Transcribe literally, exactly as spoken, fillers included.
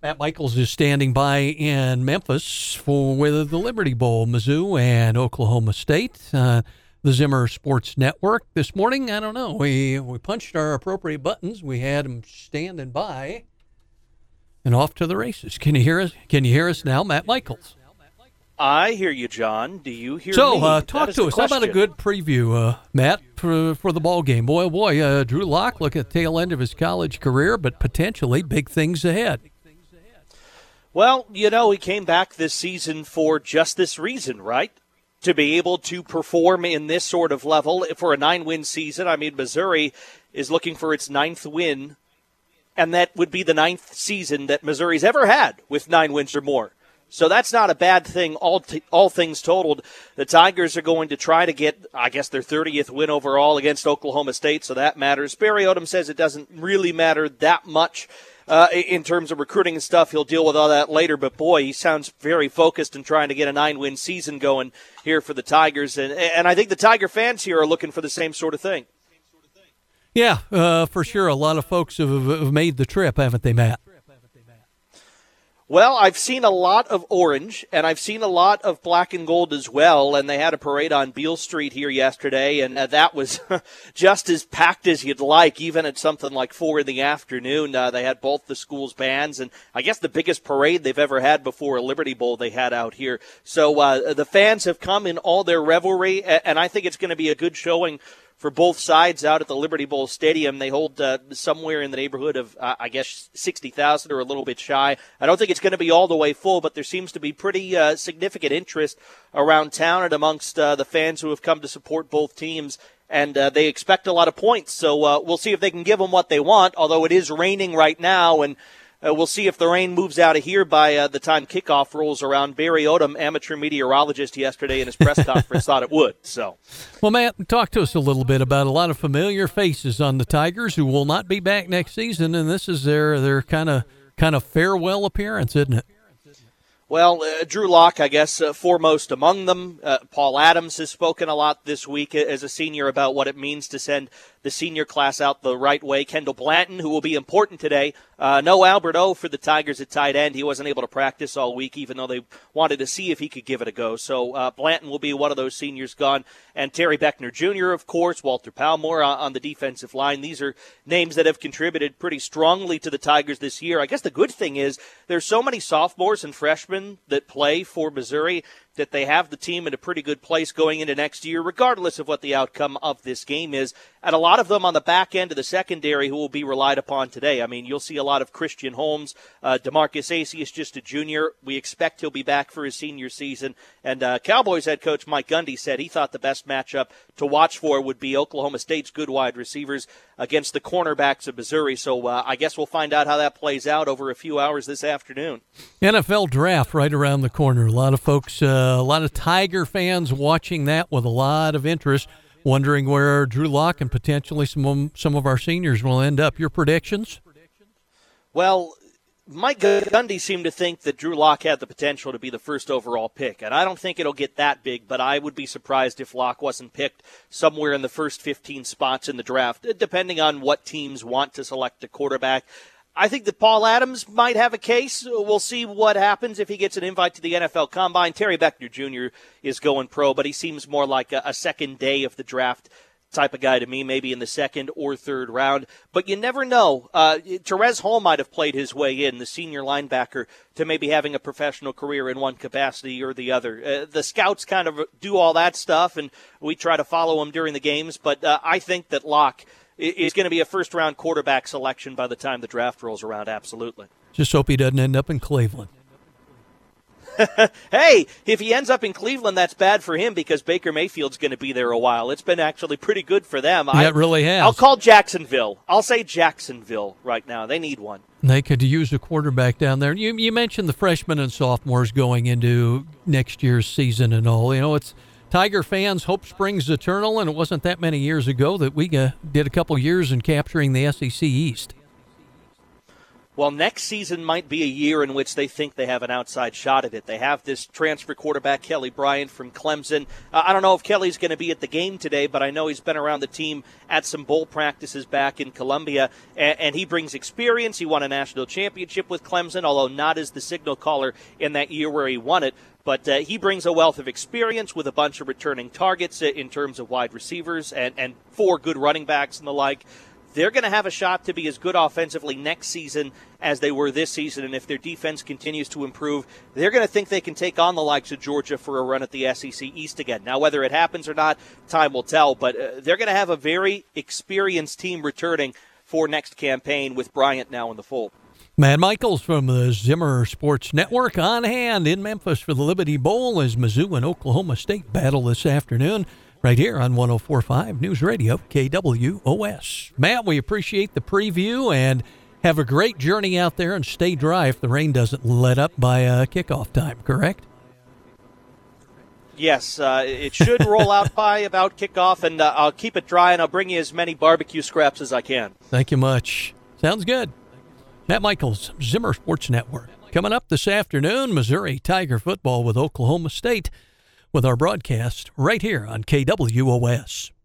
Matt Michaels is standing by in Memphis for with the Liberty Bowl, Mizzou and Oklahoma State. Uh, the Zimmer Sports Network this morning. I don't know. We we punched our appropriate buttons. We had them standing by, and off to the races. Can you hear us? Can you hear us now, Matt Michaels? I hear you, John. Do you hear so, me? So, uh, talk to us. How about a good preview, uh, Matt, for, for the ball game? Boy, oh boy, uh, Drew Lock, look at the tail end of his college career, but potentially big things ahead. Well, you know, he came back this season for just this reason, right? To be able to perform in this sort of level for a nine-win season. I mean, Missouri is looking for its ninth win, and that would be the ninth season that Missouri's ever had with nine wins or more. So that's not a bad thing, all t- all things totaled. The Tigers are going to try to get, I guess, their thirtieth win overall against Oklahoma State, so that matters. Barry Odom says it doesn't really matter that much uh, in terms of recruiting and stuff. He'll deal with all that later, but boy, he sounds very focused in trying to get a nine-win season going here for the Tigers. And, and I think the Tiger fans here are looking for the same sort of thing. Yeah, uh, for sure. A lot of folks have, have made the trip, haven't they, Matt? Well, I've seen a lot of orange, and I've seen a lot of black and gold as well, and they had a parade on Beale Street here yesterday, and uh, that was just as packed as you'd like, even at something like four in the afternoon. Uh, they had both the school's bands, and I guess the biggest parade they've ever had before a Liberty Bowl they had out here. So uh, the fans have come in all their revelry, and I think it's going to be a good showing for both sides out at the Liberty Bowl Stadium. They hold uh, somewhere in the neighborhood of, uh, I guess, sixty thousand or a little bit shy. I don't think it's going to be all the way full, but there seems to be pretty uh, significant interest around town and amongst uh, the fans who have come to support both teams. And uh, they expect a lot of points, so uh, we'll see if they can give them what they want, although it is raining right now, and Uh, we'll see if the rain moves out of here by uh, the time kickoff rolls around. Barry Odom, amateur meteorologist, yesterday in his press conference thought it would. So, well, Matt, talk to us a little bit about a lot of familiar faces on the Tigers who will not be back next season, and this is their their kind of kind of farewell appearance, isn't it? Well, uh, Drew Lock, I guess, uh, foremost among them. Uh, Paul Adams has spoken a lot this week as a senior about what it means to send the senior class out the right way. Kendall Blanton, who will be important today. Uh, no Albert O for the Tigers at tight end. He wasn't able to practice all week, even though they wanted to see if he could give it a go. So uh, Blanton will be one of those seniors gone. And Terry Beckner Junior, of course, Walter Palmore on, on the defensive line. These are names that have contributed pretty strongly to the Tigers this year. I guess the good thing is there's so many sophomores and freshmen that play for Missouri that they have the team in a pretty good place going into next year, regardless of what the outcome of this game is. And a lot of them on the back end of the secondary who will be relied upon today. I mean, you'll see a lot of Christian Holmes. Uh, DeMarcus Acey is just a junior. We expect he'll be back for his senior season. And uh, Cowboys head coach Mike Gundy said he thought the best matchup to watch for would be Oklahoma State's good wide receivers against the cornerbacks of Missouri. So uh, I guess we'll find out how that plays out over a few hours this afternoon. N F L draft right around the corner. A lot of folks, uh, a lot of Tiger fans watching that with a lot of interest, wondering where Drew Lock and potentially some some of our seniors will end up. Your predictions? Well, Mike Gundy seemed to think that Drew Lock had the potential to be the first overall pick, and I don't think it'll get that big, but I would be surprised if Lock wasn't picked somewhere in the first fifteen spots in the draft, depending on what teams want to select a quarterback. I think that Paul Adams might have a case. We'll see what happens if he gets an invite to the N F L Combine. Terry Beckner Junior is going pro, but he seems more like a, a second day of the draft type of guy to me, maybe in the second or third round. But you never know. Uh, Terez Hall might have played his way in, the senior linebacker, to maybe having a professional career in one capacity or the other. Uh, the scouts kind of do all that stuff, and we try to follow him during the games. But uh, I think that Locke is going to be a first-round quarterback selection by the time the draft rolls around, absolutely. Just hope he doesn't end up in Cleveland. Hey, if he ends up in Cleveland, that's bad for him because Baker Mayfield's going to be there a while. It's been actually pretty good for them. Yeah, I, it really has. I'll call Jacksonville. I'll say Jacksonville right now. They need one. They could use a quarterback down there. You, you mentioned the freshmen and sophomores going into next year's season and all. You know, it's Tiger fans, hope springs eternal, and it wasn't that many years ago that we uh, did a couple years in capturing the S E C East. well, next season might be a year in which they think they have an outside shot at it. They have this transfer quarterback, Kelly Bryant from Clemson. Uh, I don't know if Kelly's going to be at the game today, but I know he's been around the team at some bowl practices back in Columbia, and, and he brings experience. He won a national championship with Clemson, although not as the signal caller in that year where he won it. But uh, he brings a wealth of experience with a bunch of returning targets in terms of wide receivers and, and four good running backs and the like. They're going to have a shot to be as good offensively next season as they were this season, and if their defense continues to improve, they're going to think they can take on the likes of Georgia for a run at the S E C East again. Now, whether it happens or not, time will tell, but uh, they're going to have a very experienced team returning for next campaign with Bryant now in the fold. Matt Michaels from the Zimmer Sports Network on hand in Memphis for the Liberty Bowl as Mizzou and Oklahoma State battle this afternoon. Right here on one oh four point five News Radio, K W O S. Matt, we appreciate the preview and have a great journey out there and stay dry if the rain doesn't let up by uh, kickoff time, correct? Yes, uh, it should roll out by about kickoff, and uh, I'll keep it dry and I'll bring you as many barbecue scraps as I can. Thank you much. Sounds good. Matt Michaels, Zimmer Sports Network. Coming up this afternoon, Missouri Tiger football with Oklahoma State, with our broadcast right here on K W O S.